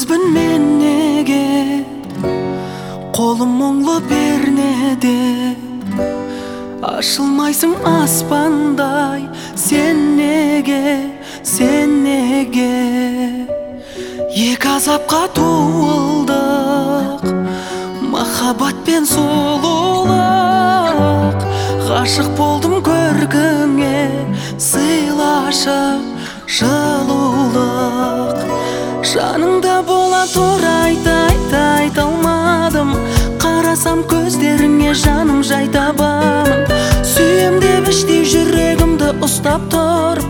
жалғызбын мен неге, қолым мұңлы пернеде. Ашылмайсың аспандай, сен неге, сен неге. Екі азапқа туылдық, махаббат пен сұлулық. Ғашық болдым көркіңе, сыйлашы жылулық. Жаныңда бола тұр айта алмадым. Қарасам көздеріңе жаным жай табамын. Сүйем деп іштей жүрегімді ұстап тұрып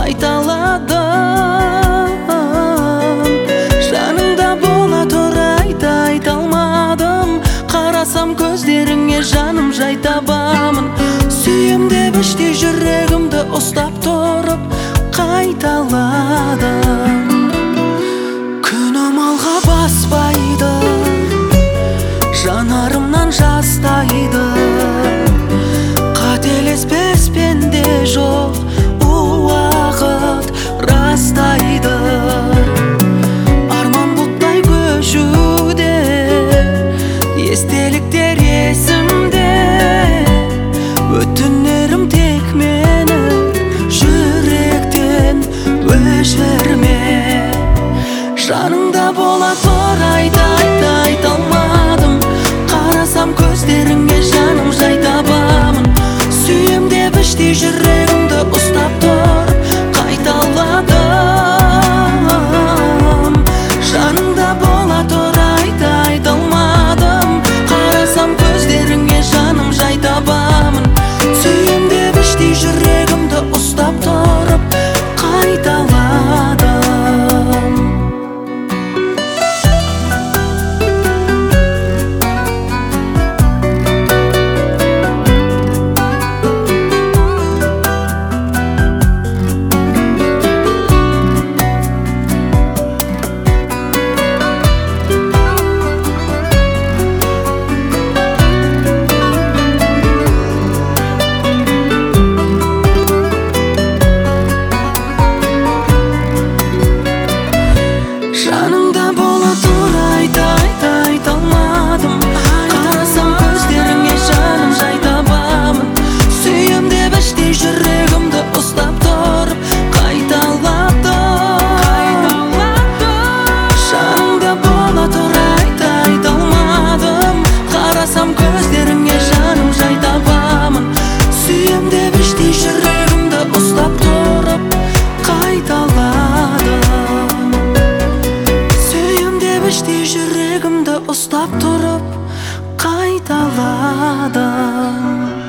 қайталадым. Жаныңда бола тұр айта алмадым. Қарасам көздеріңе жаным жай табамын. Сүйем деп іштей жүрегімді ұстап тұрып қайталадым. Күнім алға баспайды, жанарымнан жастайды. Қателеспес пенде жоқ, уақыт растайды. Арман бұлттай көшуде, естеліктер есімде. Өтінерім тек мені жүректен өшірме. Жаныңда бола тұр айта алмадым. Қарасам көздеріңе жаным жай табамын. Сүйем деп іштей жүрегімді ұстап тұр қайталадым. Жаныңда бола тұр айта алмадым. Қарасам көздеріңе жаным жай табамын. Сүйем деп іштей жүрегімді ұстап тұрып қайталадым. Жаныңда бола тұр айта алмадым. Қарасам көздеріңе жаным жай табамын. Сүйем деп іштей жүрегімді ұстап тұрып қайталадым. Жаныңда бола тұр айта алмадым. Қарасам көздеріңе жаным жай табамын. Сүйем деп іштей жүрегімді ұстап тұрып қайталадым. Іштей жүрегімді ұстап тұрып қайталадым.